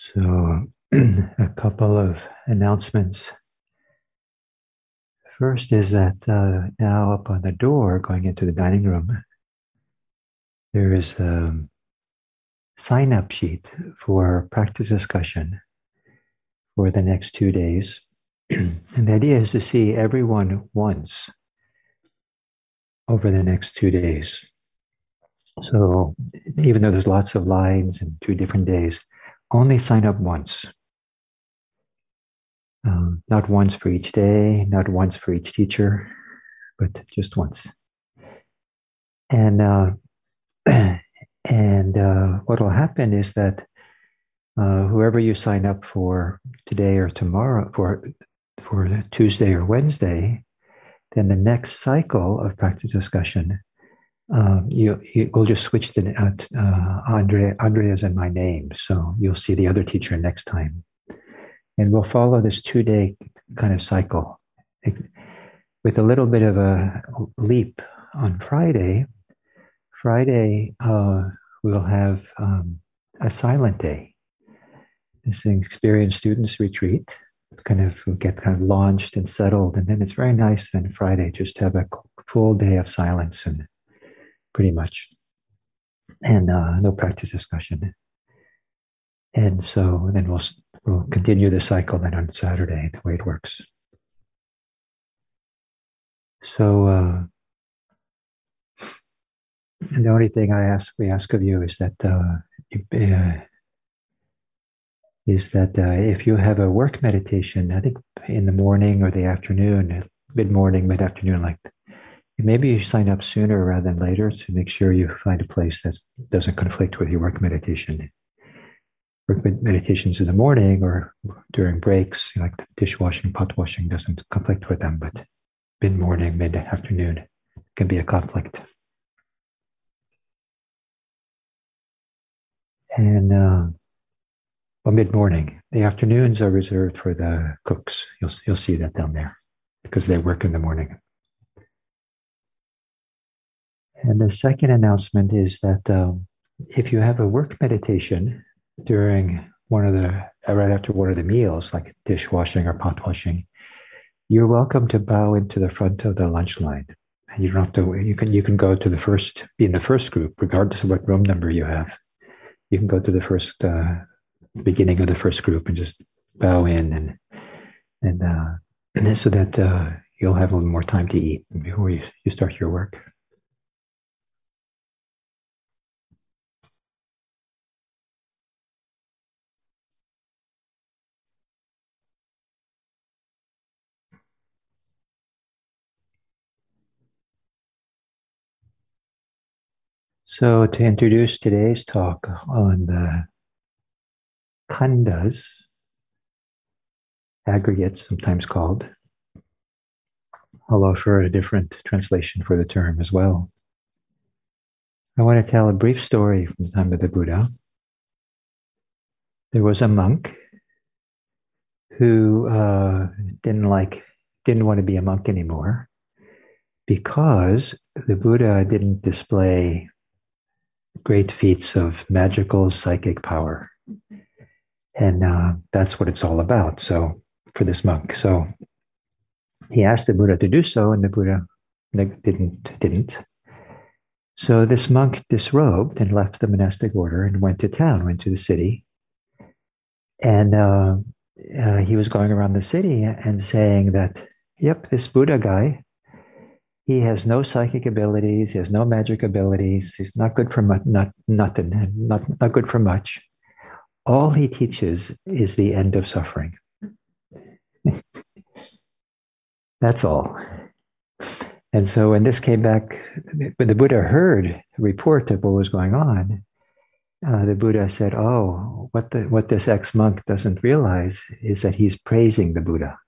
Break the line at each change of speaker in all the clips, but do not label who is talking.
So, a couple of announcements. First is that now up on the door going into the dining room, there is a sign up sheet for practice discussion for the next 2 days. And the idea is to see everyone once over the next 2 days. So, even though there's lots of lines and 2 different days, only sign up once. Not once for each day, not once for each teacher, but just once. And what will happen is that whoever you sign up for today or tomorrow for Tuesday or Wednesday, then the next cycle of practice discussion, you will just switch to Andrea's and my name, so you'll see the other teacher next time, and we'll follow this 2-day kind of cycle with a little bit of a leap on Friday. We'll have a silent day. This experienced students retreat, we'll get kind of launched and settled, and then it's very nice then Friday just to have a full day of silence and pretty much, and no practice discussion. And so then we'll continue the cycle then on Saturday, the way it works. So and the only thing we ask of you is that if you have a work meditation, I think in the morning or the afternoon, mid-morning, mid-afternoon, like maybe you sign up sooner rather than later to make sure you find a place that doesn't conflict with your work meditation. Work meditations in the morning or during breaks, like dishwashing, pot washing, doesn't conflict with them, but mid-morning, mid-afternoon can be a conflict. And mid-morning. The afternoons are reserved for the cooks. You'll see that down there because they work in the morning. And the second announcement is that if you have a work meditation during right after one of the meals, like dishwashing or pot washing, you're welcome to bow into the front of the lunch line. And you don't have to. You can go to be in the first group, regardless of what room number you have. You can go to the first beginning of the first group and just bow in and so that you'll have a little more time to eat before you start your work. So to introduce today's talk on the khandas, aggregates sometimes called, I'll offer a different translation for the term as well. I want to tell a brief story from the time of the Buddha. There was a monk who didn't want to be a monk anymore because the Buddha didn't display great feats of magical psychic power. And that's what it's all about. So for this monk. So he asked the Buddha to do so, and the Buddha didn't. So this monk disrobed and left the monastic order and went to town, went to the city. And he was going around the city and saying that, yep, this Buddha guy, he has no psychic abilities, he has no magic abilities, he's not good for nothing, not good for much. All he teaches is the end of suffering. That's all. And so when this came back, when the Buddha heard a report of what was going on, the Buddha said, oh, what this ex-monk doesn't realize is that he's praising the Buddha.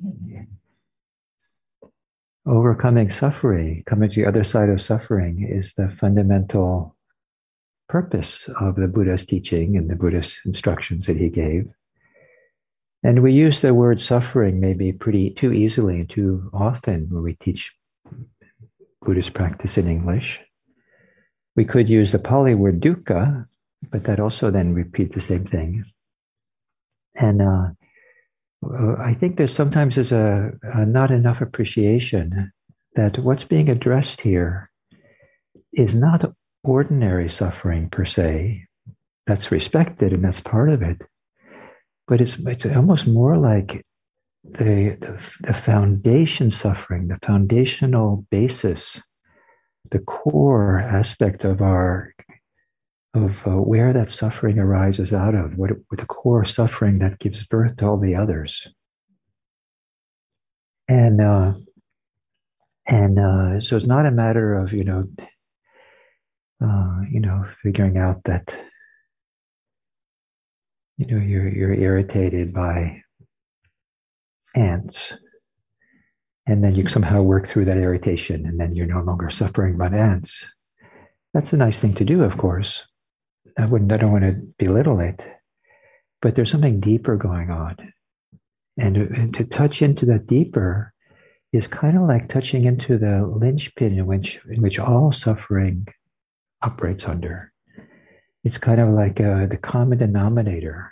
Overcoming suffering, coming to the other side of suffering, is the fundamental purpose of the Buddha's teaching and the Buddhist instructions that he gave. And we use the word suffering maybe too easily and too often when we teach Buddhist practice in English. We could use the Pali word dukkha, but that also then repeats the same thing. And I think there's sometimes a not enough appreciation that what's being addressed here is not ordinary suffering per se. That's respected and that's part of it. But it's almost more like the foundation suffering, the foundational basis, the core aspect of our of where that suffering arises out of, what the core suffering that gives birth to all the others, and so it's not a matter of figuring out that you're irritated by ants, and then you somehow work through that irritation, and then you're no longer suffering by ants. That's a nice thing to do, of course. I don't want to belittle it, but there's something deeper going on. And to touch into that deeper is kind of like touching into the linchpin in which all suffering operates under. It's kind of like the common denominator.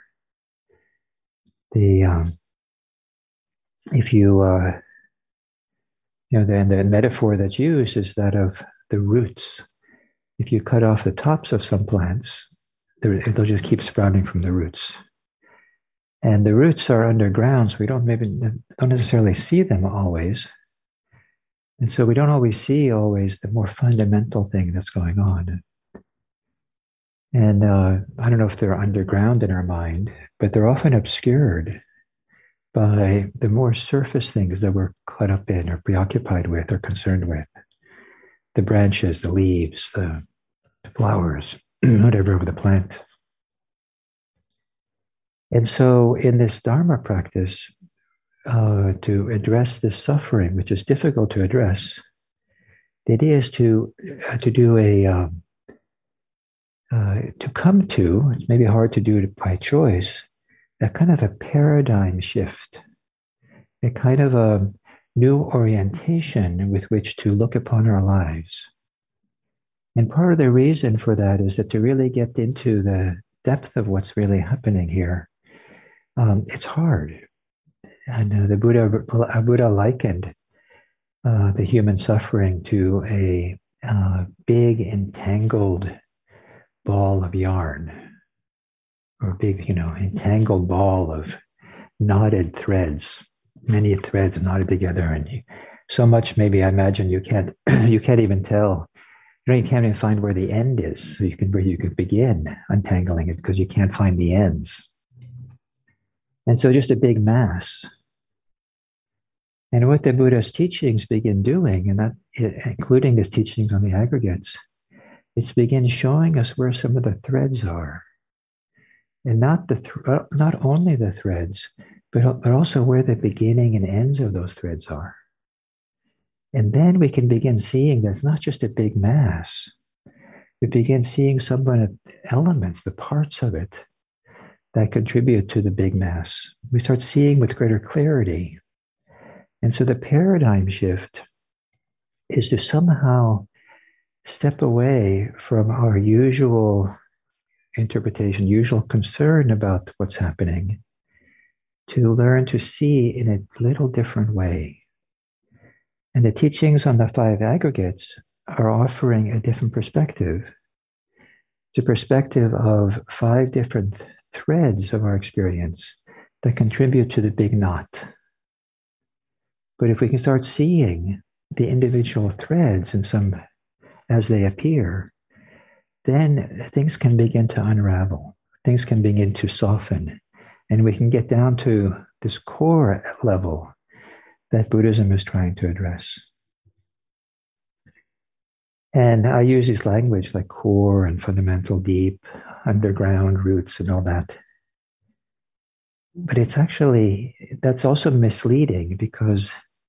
The if you the metaphor that's used is that of the roots. If you cut off the tops of some plants, they'll just keep sprouting from the roots. And the roots are underground, so we don't necessarily see them always. And so we don't always see the more fundamental thing that's going on. And I don't know if they're underground in our mind, but they're often obscured by the more surface things that we're caught up in or preoccupied with or concerned with. The branches, the leaves, the flowers, whatever of the plant. And so in this Dharma practice, to address this suffering, which is difficult to address, the idea is to do to come to, it's maybe hard to do it by choice, a kind of a paradigm shift, a kind of a new orientation with which to look upon our lives. And part of the reason for that is that to really get into the depth of what's really happening here, it's hard. And the Buddha likened the human suffering to a big entangled ball of yarn, or a big, entangled ball of knotted threads, many threads knotted together, and so much maybe I imagine you can't you can't even tell. You can't even find where the end is, so where you could begin untangling it because you can't find the ends. And so just a big mass. And what the Buddha's teachings begin doing, and that including his teachings on the aggregates, it's begin showing us where some of the threads are. And not only the threads, but also where the beginning and ends of those threads are. And then we can begin seeing that it's not just a big mass. We begin seeing some of the elements, the parts of it that contribute to the big mass. We start seeing with greater clarity. And so the paradigm shift is to somehow step away from our usual interpretation, usual concern about what's happening, to learn to see in a little different way. And the teachings on the five aggregates are offering a different perspective. It's a perspective of five different threads of our experience that contribute to the big knot. But if we can start seeing the individual threads as they appear, then things can begin to unravel. Things can begin to soften. And we can get down to this core level that Buddhism is trying to address. And I use this language like core and fundamental, deep, underground, roots, and all that. But that's also misleading because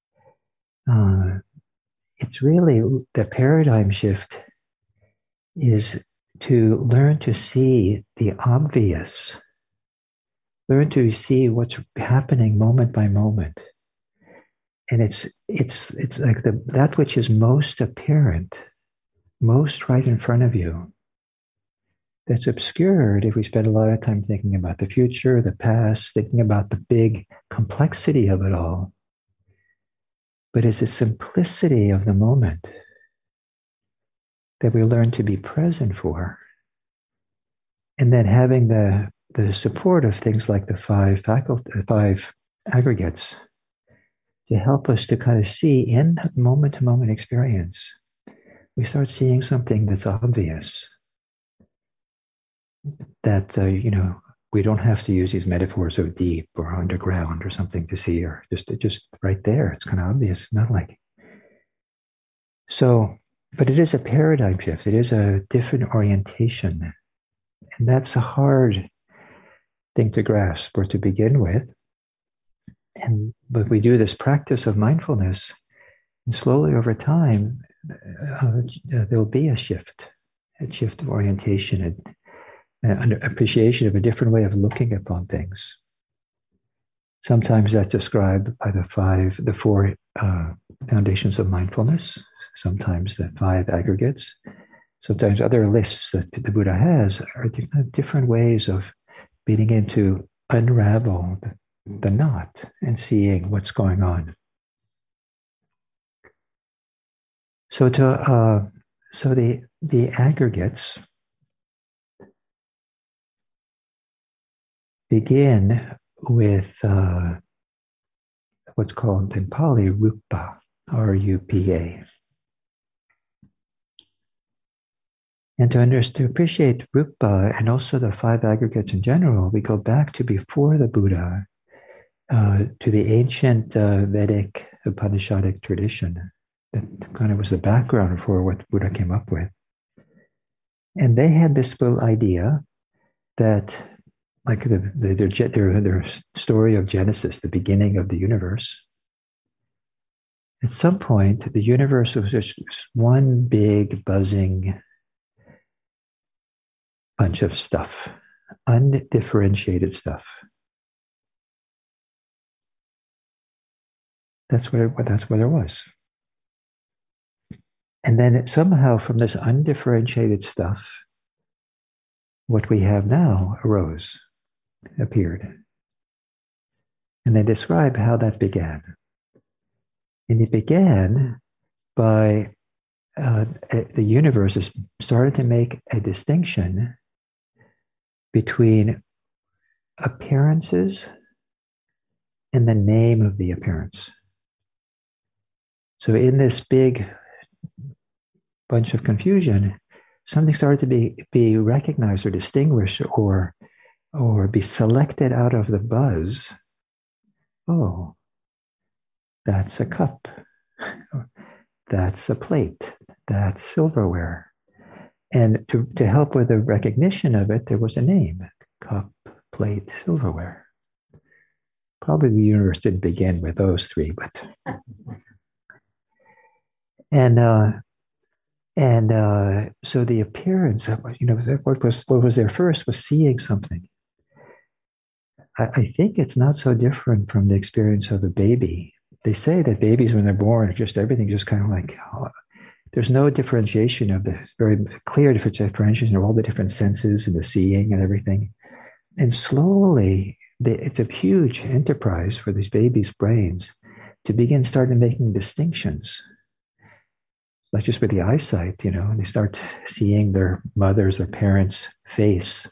it's really the paradigm shift is to learn to see the obvious, learn to see what's happening moment by moment. And it's like that which is most apparent, most right in front of you. that's obscured if we spend a lot of time thinking about the future, the past, thinking about the big complexity of it all. But it's the simplicity of the moment that we learn to be present for. And then having the support of things like the five aggregates to help us to kind of see in that moment to moment experience, we start seeing something that's obvious that, we don't have to use these metaphors of deep or underground or something to see, or just right there. It's kind of obvious. Not like, so, but it is a paradigm shift. It is a different orientation. And that's a hard thing to grasp or to begin with. But we do this practice of mindfulness, and slowly over time, there'll be a shift of orientation, and an appreciation of a different way of looking upon things. Sometimes that's described by the four foundations of mindfulness. Sometimes the five aggregates. Sometimes other lists that the Buddha has are different ways of beginning to unravel the knot and seeing what's going on. So the aggregates begin with what's called in Pali rupa, R-U-P-A. And to appreciate rupa and also the five aggregates in general, we go back to before the Buddha, to the ancient Vedic Upanishadic tradition. That kind of was the background for what Buddha came up with. And they had this little idea that, like their story of Genesis, the beginning of the universe, at some point, the universe was just one big buzzing bunch of stuff, undifferentiated stuff. That's what it was. And then somehow from this undifferentiated stuff, what we have now appeared. And they describe how that began. And it began by the universe has started to make a distinction between appearances and the name of the appearance. So in this big bunch of confusion, something started to be recognized or distinguished or be selected out of the buzz. Oh, that's a cup. That's a plate. That's silverware. And to help with the recognition of it, there was a name: cup, plate, silverware. Probably the universe didn't begin with those three, but so the appearance of, what was there first was seeing something. I think it's not so different from the experience of a baby. They say that babies, when they're born, just everything just kind of like, there's no differentiation of the very clear differentiation of all the different senses and the seeing and everything. And slowly, it's a huge enterprise for these babies' brains to begin starting making distinctions. It's not just with the eyesight, and they start seeing their mother's or parents' face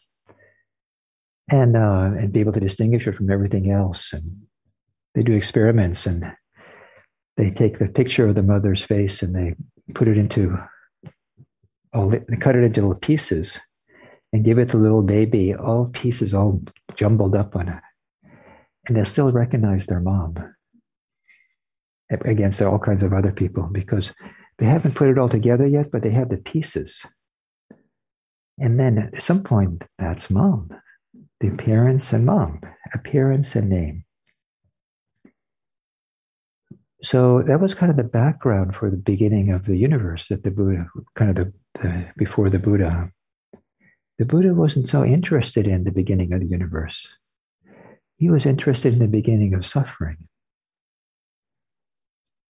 and be able to distinguish it from everything else. And they do experiments, and they take the picture of the mother's face and they put it into, they cut it into little pieces and give it to the little baby, all pieces all jumbled up on it. And they'll still recognize their mom against all kinds of other people because they haven't put it all together yet, but they have the pieces. And then at some point, that's mom, the appearance and mom, appearance and name. So that was kind of the background for the beginning of the universe, that the Buddha, kind of before the Buddha. The Buddha wasn't so interested in the beginning of the universe. He was interested in the beginning of suffering.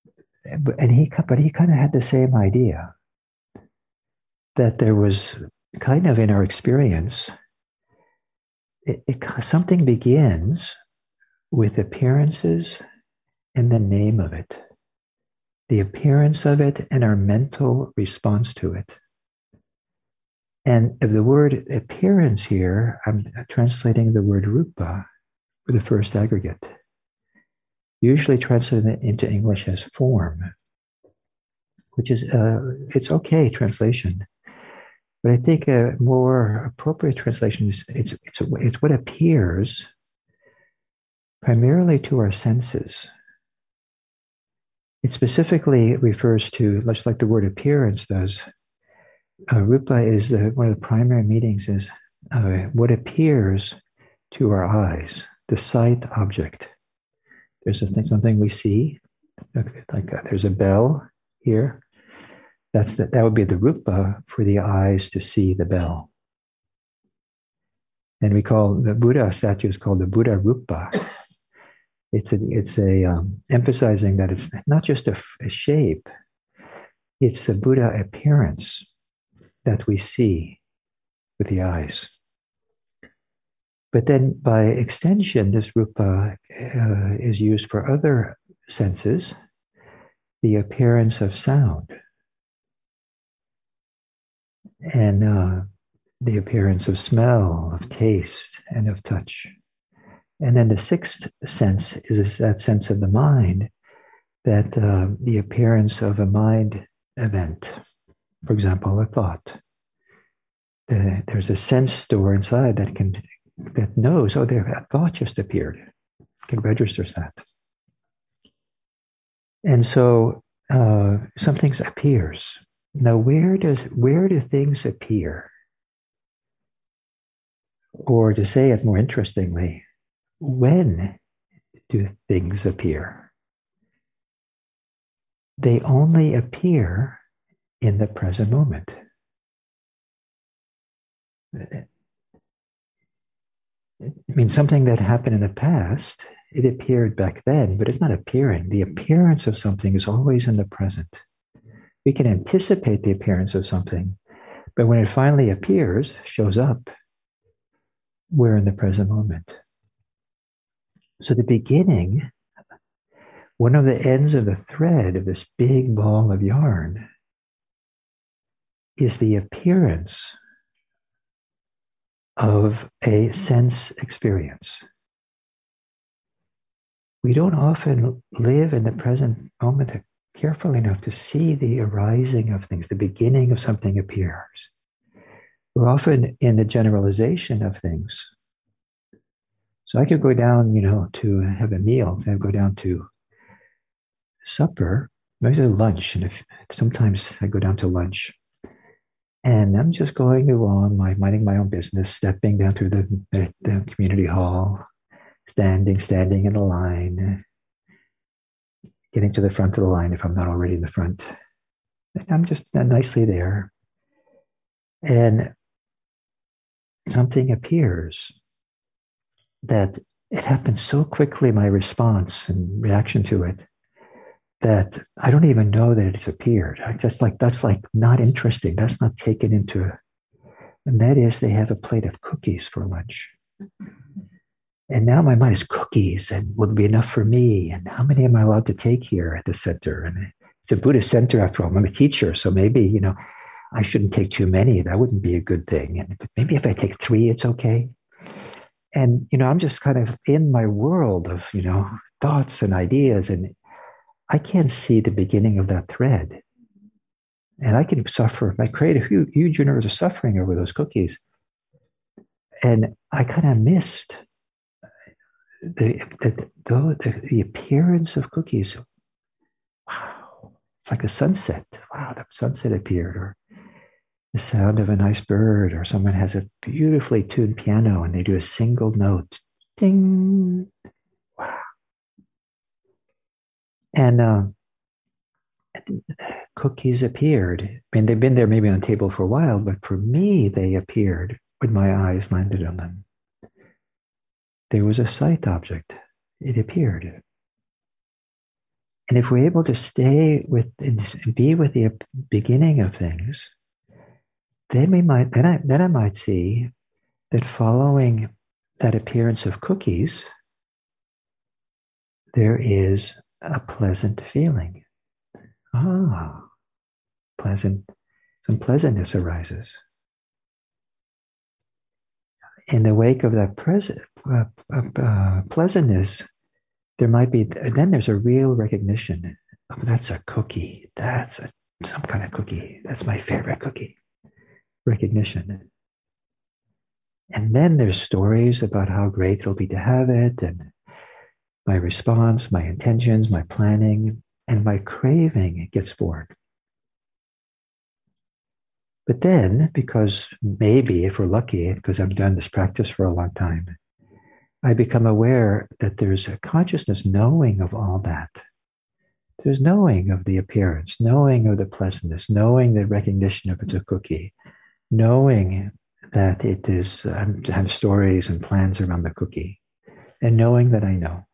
But he kind of had the same idea, that there was kind of in our experience, something begins with appearances and the name of it, the appearance of it and our mental response to it. And the word appearance here, I'm translating the word rupa for the first aggregate, usually translated into English as form, which is, it's okay translation. But I think a more appropriate translation is it's what appears primarily to our senses. It specifically refers to, much like the word appearance does, rupa is one of the primary meanings is what appears to our eyes, the sight object. There's something we see, like there's a bell here. That would be the rupa for the eyes to see the bell. And we call the Buddha statue is called the Buddha Rupa. It's emphasizing that it's not just a shape, it's the Buddha appearance that we see with the eyes. But then by extension, this rupa is used for other senses, the appearance of sound and the appearance of smell, of taste, and of touch. And then the sixth sense is that sense of the mind, that the appearance of a mind event, for example, a thought. There's a sense store inside that knows, oh, there a thought just appeared. It registers that. And so something appears. Now, where do things appear? Or to say it more interestingly, when do things appear? They only appear in the present moment. I mean, something that happened in the past, it appeared back then, but it's not appearing. The appearance of something is always in the present. We can anticipate the appearance of something, but when it finally appears, shows up, we're in the present moment. So the beginning, one of the ends of the thread of this big ball of yarn is the appearance of a sense experience. We don't often live in the present moment carefully enough to see the arising of things, the beginning of something appears. We're often in the generalization of things. So I could go down, to have a meal, I go down to supper, maybe to lunch, and sometimes I go down to lunch. And I'm just going along, minding my own business, stepping down through the community hall, standing in a line, getting to the front of the line if I'm not already in the front. And I'm just nicely there. And something appears that it happens so quickly, my response and reaction to it, that I don't even know that it's appeared. I just that's not interesting. That's not taken into, and that is they have a plate of cookies for lunch. And now my mind is cookies and will it be enough for me? And how many am I allowed to take here at the center? And it's a Buddhist center after all. I'm a teacher, so maybe, I shouldn't take too many. That wouldn't be a good thing. And maybe if I take 3, it's okay. And, I'm just kind of in my world of, thoughts and ideas, and I can't see the beginning of that thread. And I can suffer. I create a huge universe of suffering over those cookies. And I kind of missed the appearance of cookies. Wow, it's like a sunset. Wow, the sunset appeared, or the sound of a nice bird, or someone has a beautifully tuned piano and they do a single note. Ding. Wow. And cookies appeared. I mean, they've been there maybe on the table for a while, but for me, they appeared when my eyes landed on them. There was a sight object. It appeared. And if we're able to stay with and be with the beginning of things, then I might see that following that appearance of cookies, there is a pleasant feeling. Ah, pleasant, some pleasantness arises. In the wake of that pleasantness, there might be, then there's a real recognition. Oh, that's a cookie. Some kind of cookie. That's my favorite cookie. Recognition. And then there's stories about how great it'll be to have it, and my response, my intentions, my planning, and my craving gets born. But then, because maybe if we're lucky, because I've done this practice for a long time, I become aware that there's a consciousness knowing of all that. There's knowing of the appearance, knowing of the pleasantness, knowing the recognition of it's a cookie, knowing that it is, I have stories and plans around the cookie, and knowing that I know.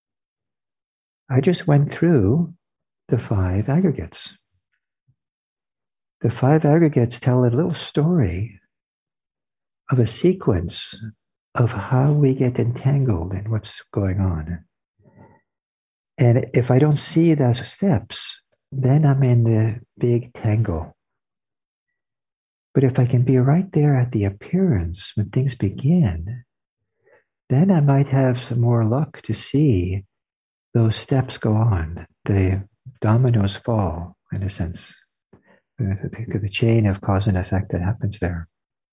I just went through the five aggregates. The five aggregates tell a little story of a sequence of how we get entangled in what's going on. And if I don't see those steps, then I'm in the big tangle. But if I can be right there at the appearance when things begin, then I might have some more luck to see those steps go on. The dominoes fall, in a sense, the chain of cause and effect that happens there.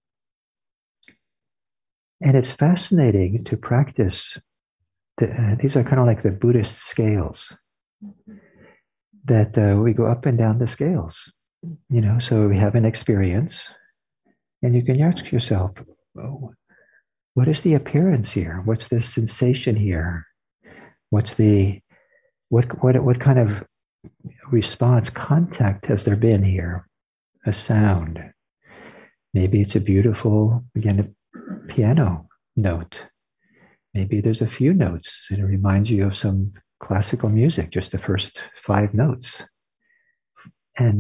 And it's fascinating to practice. These are kind of like the Buddhist scales that we go up and down the scales. So we have an experience, and you can ask yourself, oh, what is the appearance here? What's the sensation here? What kind of response, contact has there been here? A sound. Maybe it's a beautiful, again, a piano note. Maybe there's a few notes and it reminds you of some classical music, just the first 5 notes. And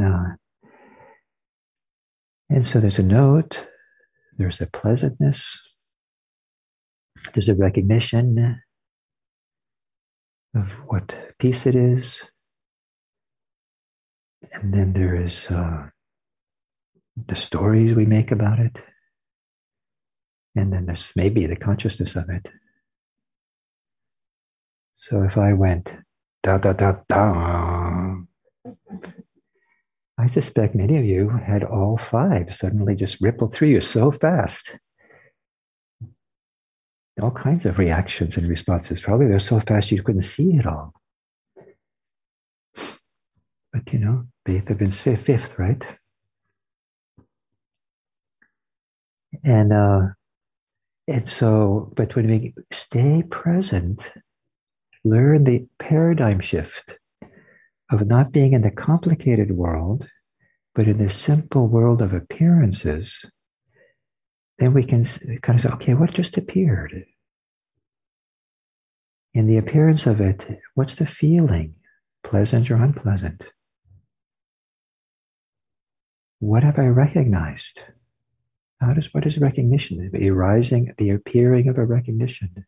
so there's a note, there's a pleasantness, there's a recognition of what piece it is. And then there is the stories we make about it. And then there's maybe the consciousness of it. So if I went da da da da, I suspect many of you had all 5 suddenly just ripple through you so fast. All kinds of reactions and responses. Probably they're so fast you couldn't see it all. But Beethoven's fifth, right? And so, but when we stay present, learn the paradigm shift of not being in the complicated world, but in the simple world of appearances, then we can kind of say, okay, what just appeared? In the appearance of it, what's the feeling? Pleasant or unpleasant? What have I recognized? What is recognition? The appearing of a recognition.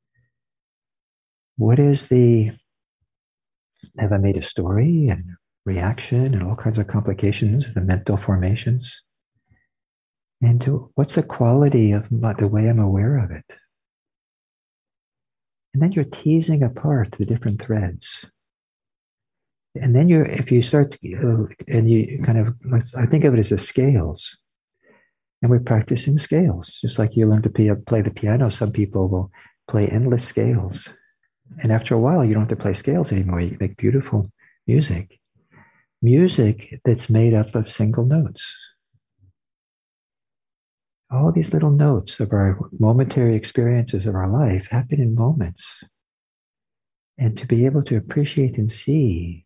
Have I made a story and reaction and all kinds of complications, the mental formations? And what's the quality of the way I'm aware of it? And then you're teasing apart the different threads. And then if you start, and you kind of, I think of it as the scales. And we're practicing scales, just like you learn to play the piano. Some people will play endless scales. And after a while, you don't have to play scales anymore. You can make beautiful music. Music that's made up of single notes. All these little notes of our momentary experiences of our life happen in moments. And to be able to appreciate and see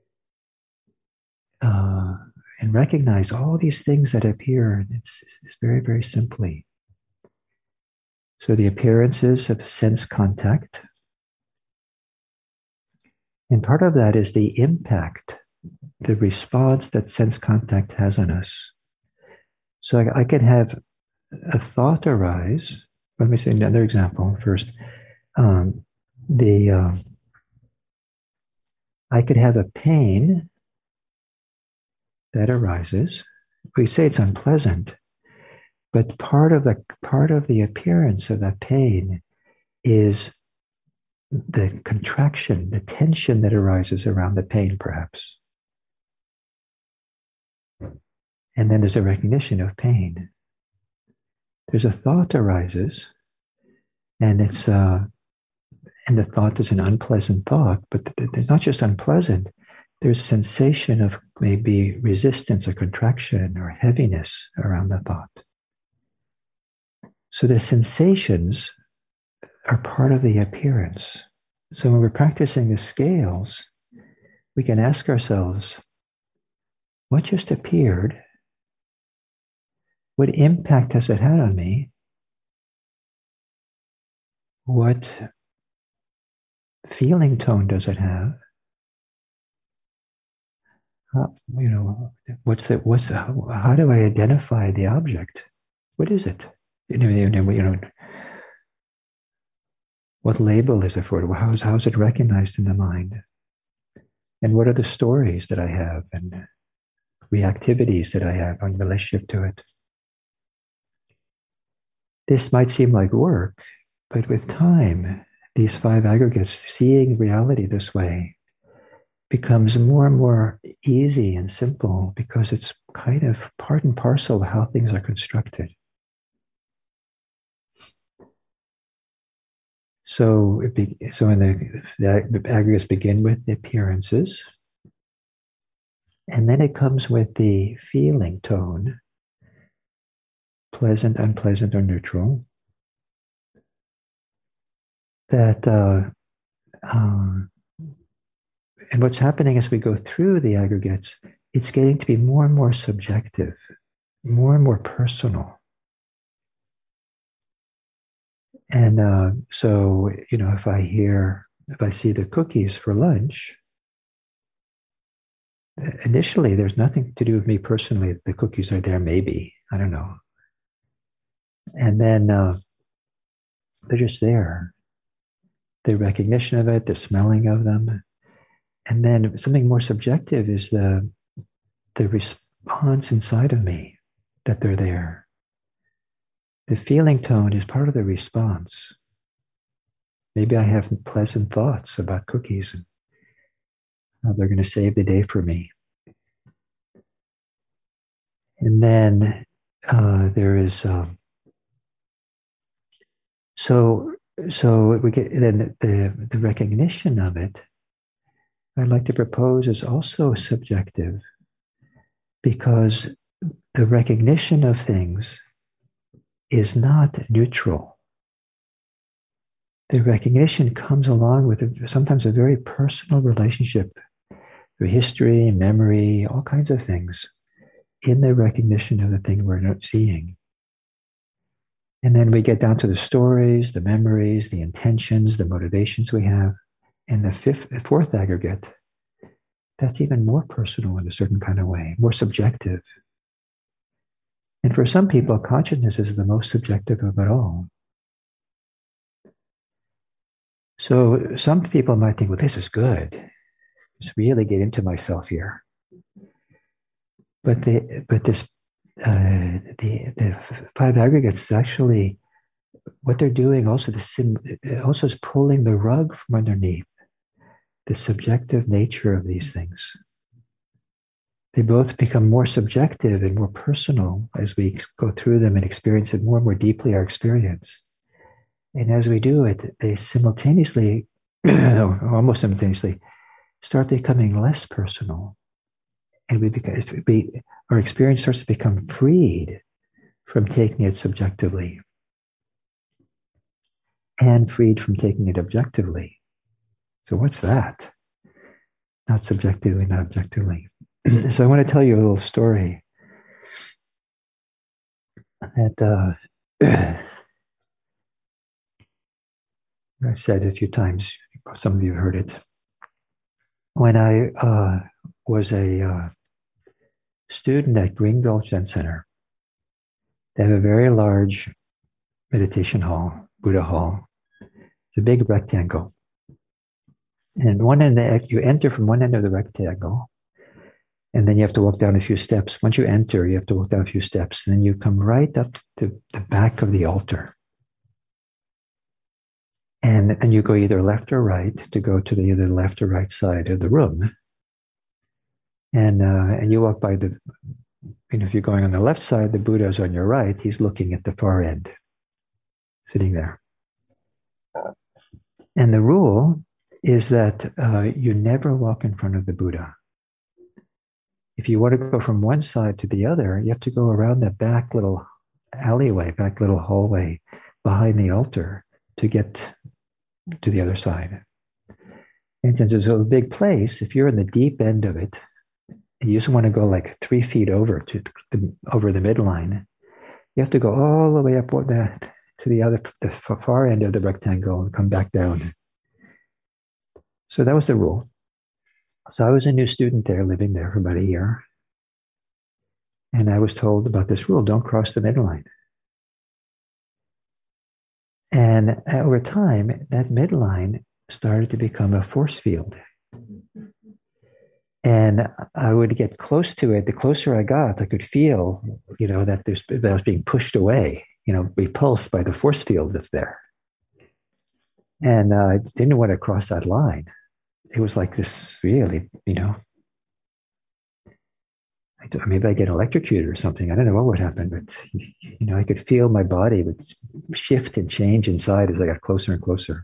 and recognize all these things that appear, it's very, very simply. So the appearances of sense contact. And part of that is the impact, the response that sense contact has on us. So I can have a thought arise. Let me say another example first. Um, the I could have a pain that arises. We say it's unpleasant, but part of the appearance of that pain is the contraction, the tension that arises around the pain, perhaps. And then there's a recognition of pain. There's a thought arises, and the thought is an unpleasant thought, but there's not just unpleasant. There's sensation of maybe resistance or contraction or heaviness around the thought. So the sensations are part of the appearance. So when we're practicing the scales, we can ask ourselves, what just appeared? What impact has it had on me? What feeling tone does it have? How do I identify the object? What is it? What label is it for it? How is it recognized in the mind? And what are the stories that I have and reactivities that I have in relationship to it? This might seem like work, but with time, these five aggregates, seeing reality this way, becomes more and more easy and simple because it's kind of part and parcel of how things are constructed. So when the aggregates begin with the appearances, and then it comes with the feeling tone, pleasant, unpleasant, or neutral. That and what's happening as we go through the aggregates, it's getting to be more and more subjective, more and more personal. And so, if I see the cookies for lunch, initially there's nothing to do with me personally. The cookies are there, maybe. I don't know. And then they're just there. The recognition of it, the smelling of them. And then something more subjective is the response inside of me that they're there. The feeling tone is part of the response. Maybe I have pleasant thoughts about cookies and how they're going to save the day for me. And then there is so we get then the recognition of it. I'd like to propose is also subjective because the recognition of things is not neutral. The recognition comes along with sometimes a very personal relationship through history, memory, all kinds of things in the recognition of the thing we're not seeing. And then we get down to the stories, the memories, the intentions, the motivations we have. And the fourth aggregate, that's even more personal in a certain kind of way, more subjective. And for some people, consciousness is the most subjective of it all. So some people might think, well, this is good. Just really get into myself here. But the five aggregates is actually what they're doing. Also, also is pulling the rug from underneath the subjective nature of these things. They both become more subjective and more personal as we go through them and experience it more and more deeply, our experience. And as we do it, they simultaneously, almost simultaneously, start becoming less personal. And our experience starts to become freed from taking it subjectively and freed from taking it objectively. So what's that? Not subjectively, not objectively. So I want to tell you a little story that I've said a few times. Some of you have heard it. When I was a student at Greenville Zen Center, They have a very large meditation hall, Buddha hall. It's a big rectangle. And one end, you enter from one end of the rectangle, and then you have to walk down a few steps. Once you enter, you have to walk down a few steps, and then you come right up to the back of the altar. And you go either left or right to go to the either left or right side of the room. And you walk by if you're going on the left side, the Buddha is on your right. He's looking at the far end, sitting there. And the rule is that you never walk in front of the Buddha. If you want to go from one side to the other, you have to go around the back little alleyway, back little hallway behind the altar to get to the other side. And since it's a big place, if you're in the deep end of it, and you just want to go like 3 feet over over the midline, you have to go all the way up to the far end of the rectangle and come back down. So that was the rule. So I was a new student there, living there for about a year. And I was told about this rule, don't cross the midline. And over time, that midline started to become a force field. And I would get close to it. The closer I got, I could feel, that I was being pushed away, repulsed by the force field that's there. And I didn't want to cross that line. It was like this really, maybe I get electrocuted or something. I don't know what would happen, but, I could feel my body would shift and change inside as I got closer and closer.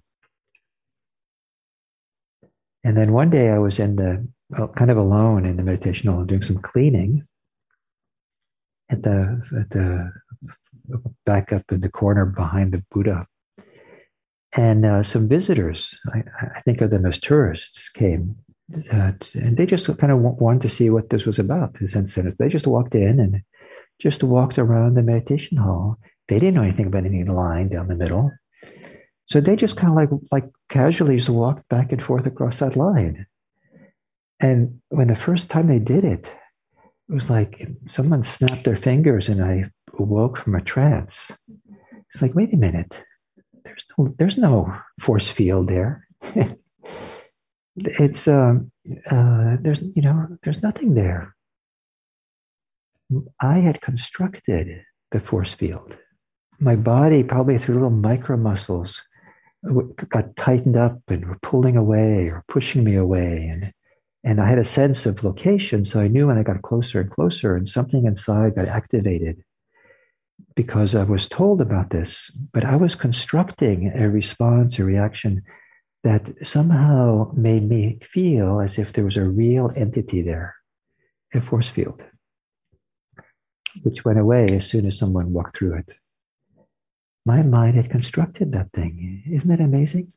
And then one day I was kind of alone in the meditation hall doing some cleaning at the back up in the corner behind the Buddha. And some visitors, I think of them as tourists, came. And they just kind of wanted to see what this was about, the Zen Center. They just walked in and just walked around the meditation hall. They didn't know anything about any line down the middle. So they just kind of like casually just walked back and forth across that line. And when the first time they did it, it was like someone snapped their fingers and I awoke from a trance. It's like, wait a minute, there's no force field there. It's there's nothing there. I had constructed the force field. My body, probably through little micro muscles, got tightened up and were pulling away or pushing me away. And I had a sense of location, so I knew when I got closer and closer, and something inside got activated because I was told about this, but I was constructing a response, a reaction that somehow made me feel as if there was a real entity there, a force field, which went away as soon as someone walked through it. My mind had constructed that thing. Isn't that amazing?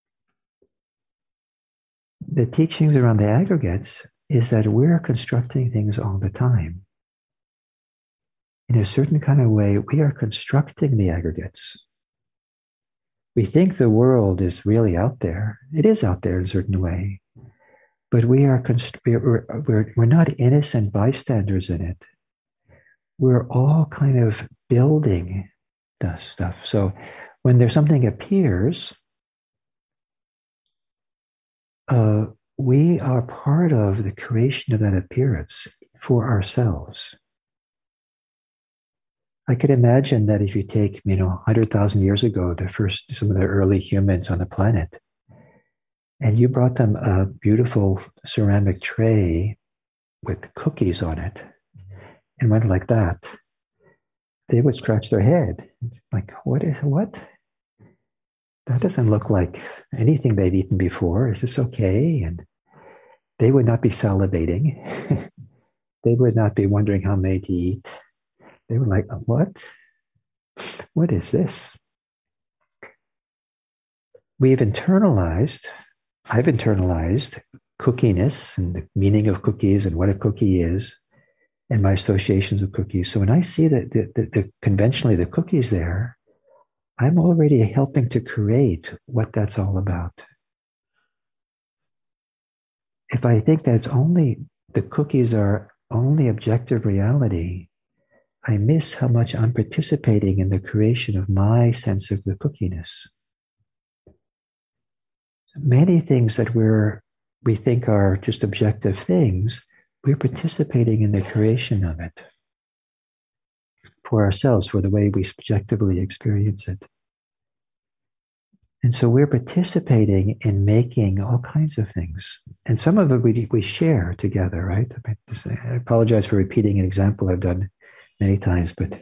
The teachings around the aggregates is that we're constructing things all the time. In a certain kind of way, we are constructing the aggregates. We think the world is really out there. It is out there in a certain way, but we're not innocent bystanders in it. We're all kind of building the stuff. So when there's something appears, we are part of the creation of that appearance for ourselves. I could imagine that if you take, 100,000 years ago, some of the early humans on the planet, and you brought them a beautiful ceramic tray with cookies on it and went like that, they would scratch their head. Like, what? That doesn't look like anything they've eaten before. Is this okay? And they would not be salivating. They would not be wondering how many to eat. They were like, what? What is this? I've internalized cookiness and the meaning of cookies and what a cookie is and my associations with cookies. So when I see that conventionally the cookies there, I'm already helping to create what that's all about. If I think that the cookies are only objective reality, I miss how much I'm participating in the creation of my sense of the cookiness. Many things that we think are just objective things, we're participating in the creation of it for ourselves, for the way we subjectively experience it. And so we're participating in making all kinds of things. And some of it we share together, right? I apologize for repeating an example I've done many times, but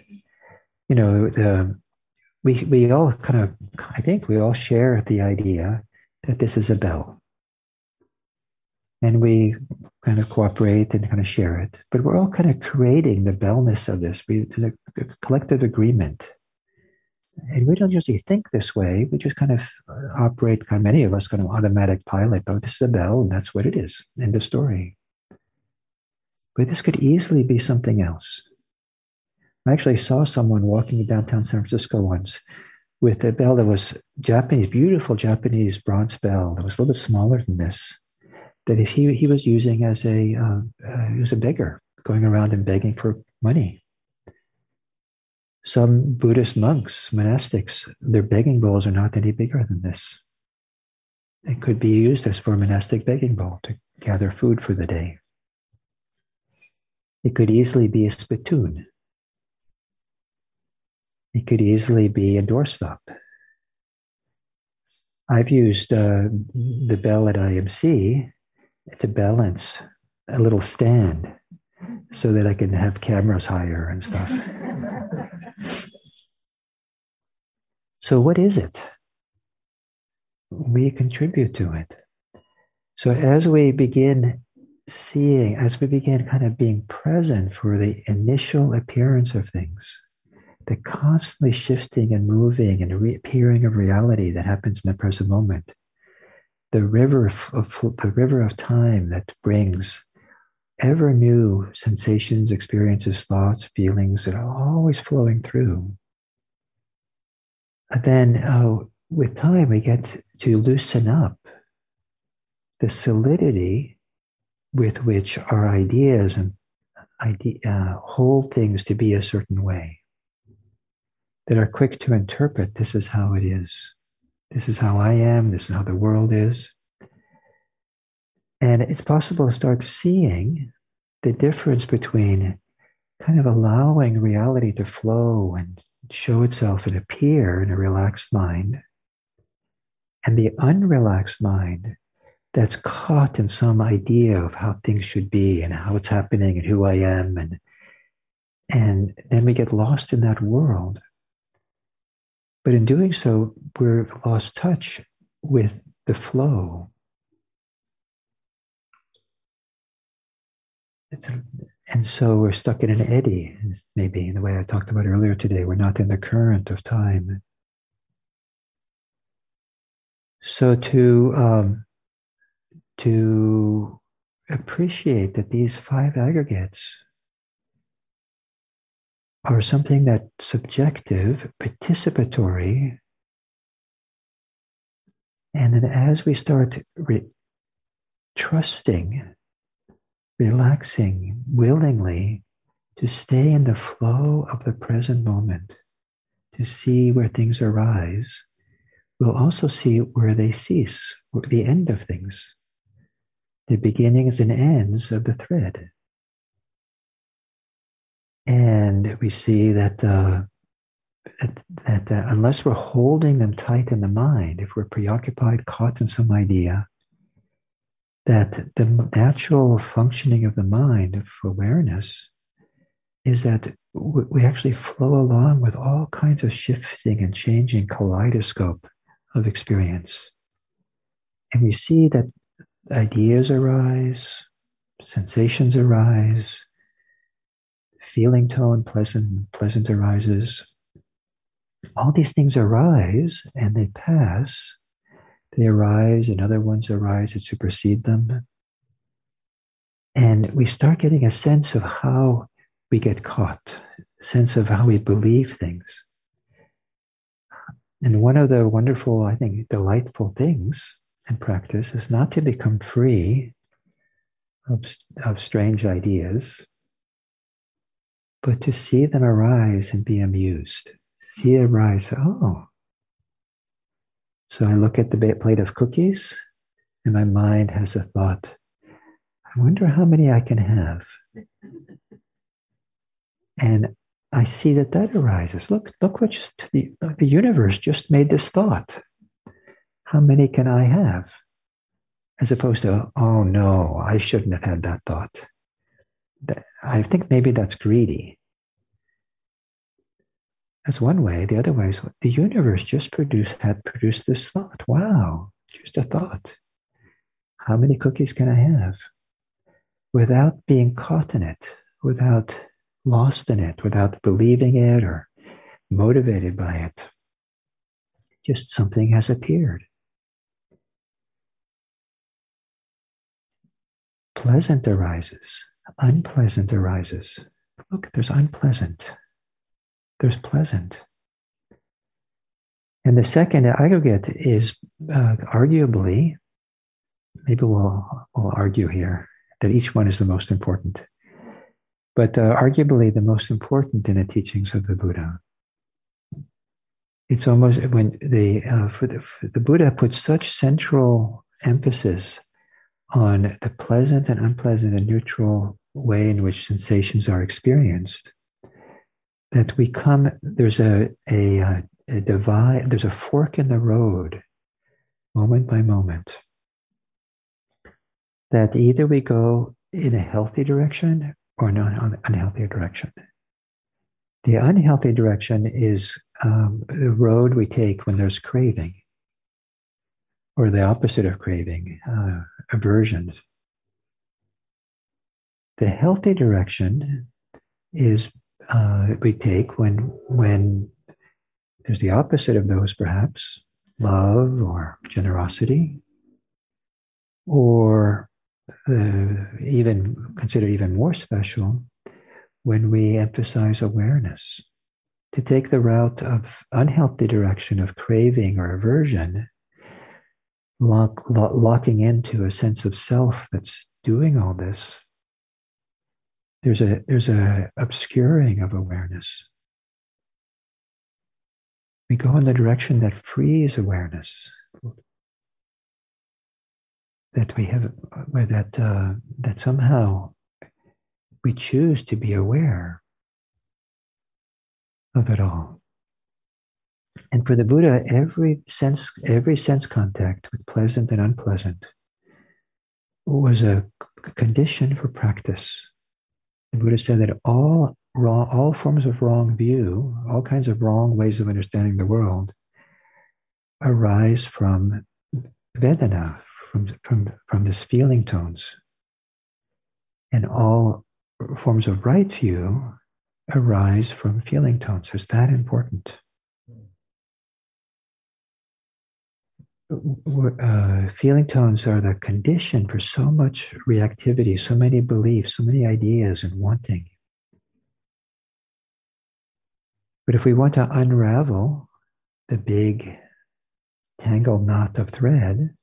we all kind of, I think we all share the idea that this is a bell. And we kind of cooperate and kind of share it. But we're all kind of creating the bellness of this. There's a collective agreement. And we don't usually think this way. We just kind of operate, kind of many of us, kind of automatic pilot. Oh, this is a bell, and that's what it is. End of story. But this could easily be something else. I actually saw someone walking in downtown San Francisco once with a bell that was Japanese, beautiful Japanese bronze bell that was a little bit smaller than this. That if he was using as he was a beggar, going around and begging for money. Some Buddhist monks, monastics, their begging bowls are not any bigger than this. It could be used as for a monastic begging bowl to gather food for the day. It could easily be a spittoon. It could easily be a doorstop. I've used the bell at IMC to balance a little stand so that I can have cameras higher and stuff. So what is it? We contribute to it. So as we begin seeing, as we begin kind of being present for the initial appearance of things, the constantly shifting and moving and reappearing of reality that happens in the present moment, the river of time that brings ever new sensations, experiences, thoughts, feelings that are always flowing through. And then with time, we get to loosen up the solidity with which our ideas and hold things to be a certain way, that are quick to interpret, this is how it is. This is how I am. This is how the world is. And it's possible to start seeing the difference between kind of allowing reality to flow and show itself and appear in a relaxed mind, and the unrelaxed mind that's caught in some idea of how things should be and how it's happening and who I am. And then we get lost in that world. But in doing so, we're lost touch with the flow. And so we're stuck in an eddy, maybe in the way I talked about earlier today. We're not in the current of time. So to appreciate that these five aggregates are something that's subjective, participatory, and then as we start trusting, relaxing willingly to stay in the flow of the present moment, to see where things arise, we'll also see where they cease, the end of things, the beginnings and ends of the thread. And we see that unless we're holding them tight in the mind, if we're preoccupied, caught in some idea, that the natural functioning of the mind of awareness is that we actually flow along with all kinds of shifting and changing kaleidoscope of experience. And we see that ideas arise, sensations arise, feeling tone, pleasant arises. All these things arise and they pass. They arise and other ones arise that supersede them. And we start getting a sense of how we get caught, a sense of how we believe things. And one of the wonderful, I think, delightful things in practice is not to become free of strange ideas, but to see them arise and be amused. See it arise. Oh. So I look at the plate of cookies, and my mind has a thought. I wonder how many I can have. And I see that arises. Look what the universe just made this thought. How many can I have? As opposed to, oh no, I shouldn't have had that thought. I think maybe that's greedy. That's one way. The other way is the universe just had produced this thought. Wow, just a thought. How many cookies can I have? Without being caught in it, without lost in it, without believing it or motivated by it. Just something has appeared. Pleasant arises, unpleasant arises. Look, there's unpleasant, there's pleasant. And the second aggregate is arguably, maybe we'll argue here that each one is the most important, but arguably the most important in the teachings of the Buddha. It's almost when the Buddha puts such central emphasis on the pleasant and unpleasant and neutral way in which sensations are experienced, that there's a divide, there's a fork in the road, moment by moment, that either we go in a healthy direction or an unhealthy direction. The unhealthy direction is the road we take when there's craving, or the opposite of craving, aversion. The healthy direction is we take when there's the opposite of those, perhaps love or generosity, or even consider even more special when we emphasize awareness. To take the route of unhealthy direction of craving or aversion, locking into a sense of self that's doing all this, there's a obscuring of awareness. We go in the direction that frees awareness, that we have, that somehow we choose to be aware of it all. And for the Buddha, every sense contact with pleasant and unpleasant was a condition for practice. The Buddha said that all forms of wrong view, all kinds of wrong ways of understanding the world, arise from Vedana, from this feeling tones. And all forms of right view arise from feeling tones. It's that important. Feeling tones are the condition for so much reactivity, so many beliefs, so many ideas and wanting. But if we want to unravel the big tangled knot of thread,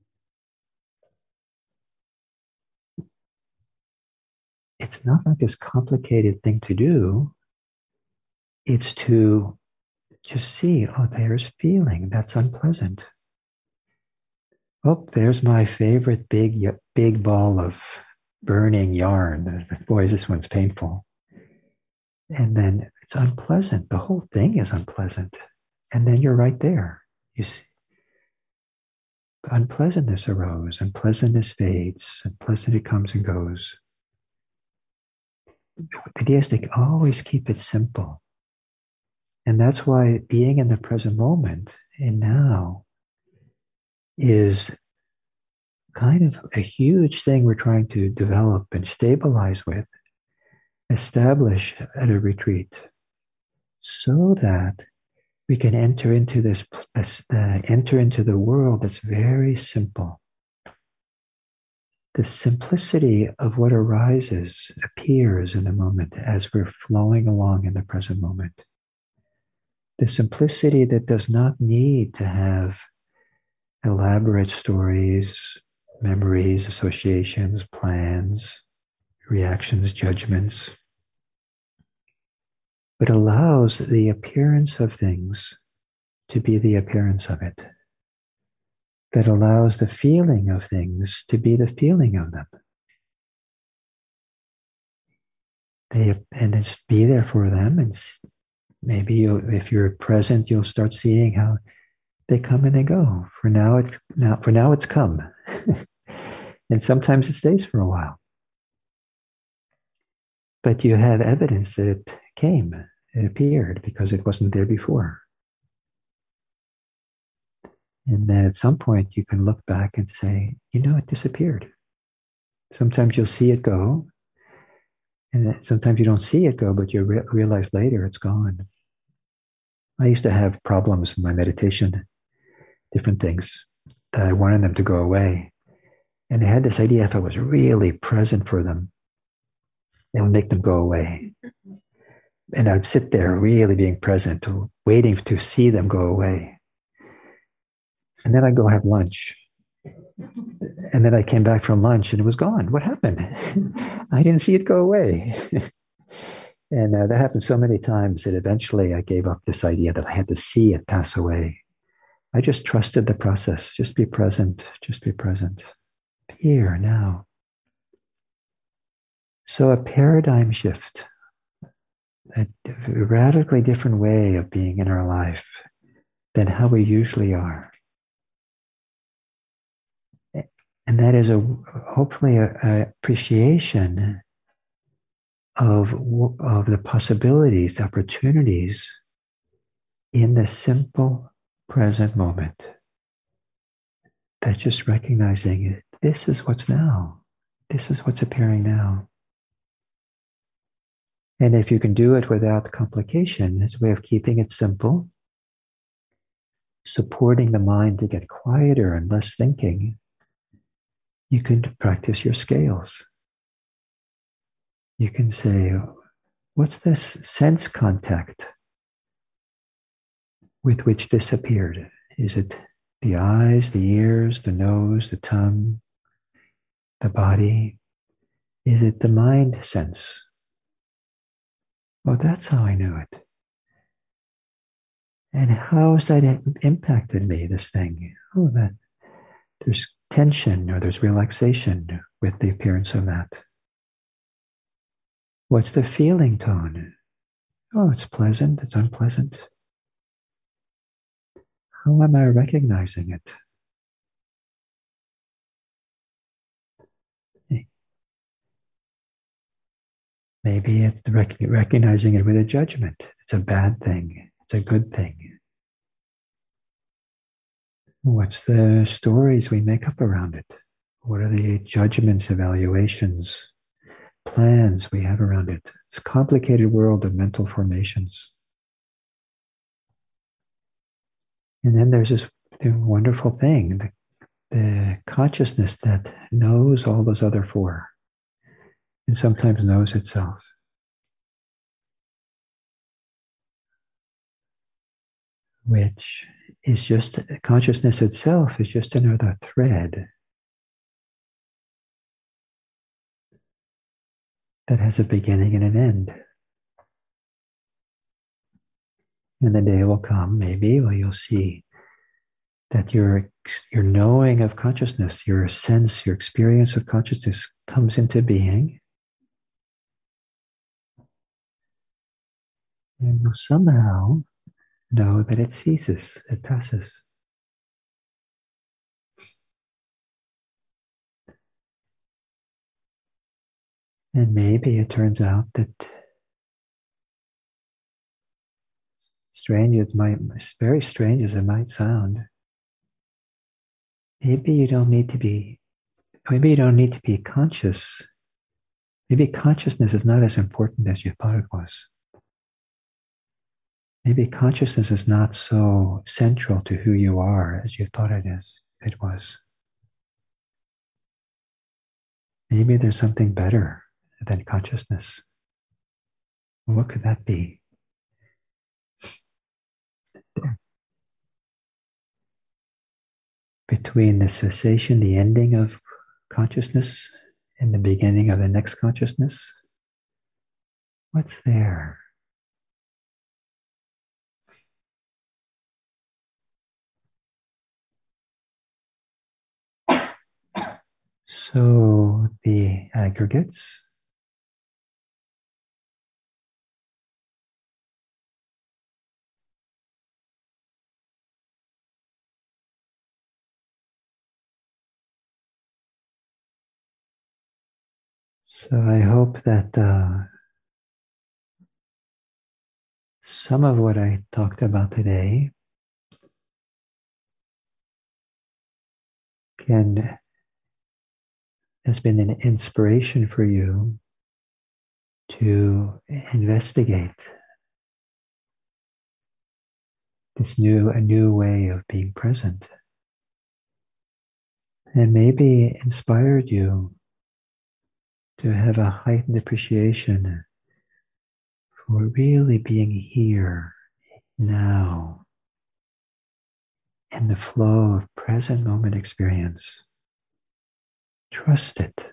it's not like this complicated thing to do. It's to just see, oh, there's feeling, that's unpleasant. Oh, there's my favorite big ball of burning yarn. Boy, this one's painful. And then it's unpleasant. The whole thing is unpleasant. And then you're right there. You see, unpleasantness arose, unpleasantness fades, unpleasantness comes and goes. The idea is to always keep it simple. And that's why being in the present moment and now is kind of a huge thing we're trying to develop and stabilize with, establish at a retreat, so that we can enter into the world that's very simple. The simplicity of what arises appears in the moment as we're flowing along in the present moment. The simplicity that does not need to have elaborate stories, memories, associations, plans, reactions, judgments. but allows the appearance of things to be the appearance of it, that allows the feeling of things to be the feeling of them. And just be there for them, and maybe if you're present, you'll start seeing how they come and they go. For now it's come, and sometimes it stays for a while. But you have evidence that it came, it appeared because it wasn't there before. And then at some point you can look back and say, it disappeared. Sometimes you'll see it go, and sometimes you don't see it go, but you realize later it's gone. I used to have problems in my meditation, different things that I wanted them to go away. And I had this idea if I was really present for them, it would make them go away. And I'd sit there really being present, waiting to see them go away. And then I'd go have lunch. And then I came back from lunch and it was gone. What happened? I didn't see it go away. And that happened so many times that eventually I gave up this idea that I had to see it pass away. I just trusted the process. Just be present. Just be present. Here, now. So a paradigm shift, a radically different way of being in our life than how we usually are. And that is hopefully a appreciation of the possibilities, the opportunities in the simple present moment. That's just recognizing this is what's now. This is what's appearing now. And if you can do it without complication, it's a way of keeping it simple, supporting the mind to get quieter and less thinking. You can practice your scales. You can say, what's this sense contact with which this appeared? Is it the eyes, the ears, the nose, the tongue, the body? Is it the mind sense? Oh, that's how I knew it. And how has that impacted me, this thing? Oh, that there's tension or there's relaxation with the appearance of that. What's the feeling tone? Oh, it's pleasant, it's unpleasant. How am I recognizing it? Maybe it's recognizing it with a judgment. It's a bad thing. It's a good thing. What's the stories we make up around it? What are the judgments, evaluations, plans we have around it? It's a complicated world of mental formations. And then there's this wonderful thing, the consciousness that knows all those other four and sometimes knows itself. Which is just, consciousness itself is just another thread that has a beginning and an end. And the day will come, maybe, where you'll see that your knowing of consciousness, your sense, your experience of consciousness comes into being. And you'll somehow know that it ceases, it passes. And maybe it turns out that very strange as it might sound, maybe you don't need to be conscious. Maybe consciousness is not as important as you thought it was. Maybe consciousness is not so central to who you are as you thought it was. Maybe there's something better than consciousness. What could that be? Between the cessation, the ending of consciousness, and the beginning of the next consciousness, what's there? So the aggregates, so I hope that some of what I talked about today can has been an inspiration for you to investigate a new way of being present, and maybe inspired you to have a heightened appreciation for really being here now in the flow of present moment experience. Trust it.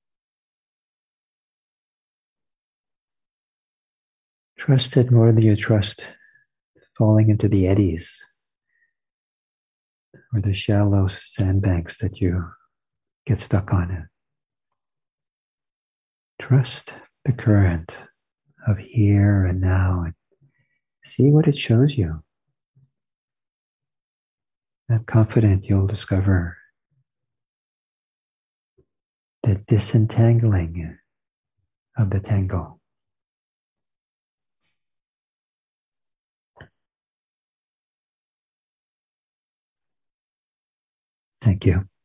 Trust it more than you trust falling into the eddies or the shallow sandbanks that you get stuck on. Trust the current of here and now and see what it shows you. I'm confident you'll discover the disentangling of the tangle. Thank you.